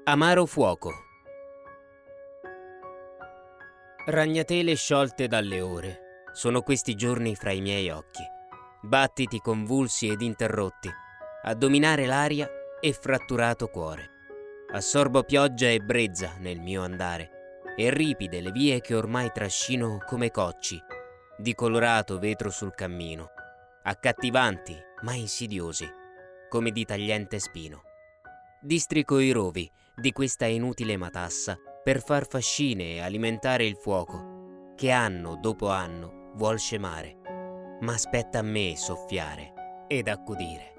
Amaro fuoco. Ragnatele sciolte dalle ore, sono questi giorni fra i miei occhi, battiti convulsi ed interrotti, a dominare l'aria e fratturato cuore. Assorbo pioggia e brezza nel mio andare, e ripide le vie che ormai trascino come cocci, di colorato vetro sul cammino, accattivanti ma insidiosi, come di tagliente spino. Districo i rovi di questa inutile matassa per far fascine e alimentare il fuoco che anno dopo anno vuol scemare, ma aspetta a me soffiare ed accudire.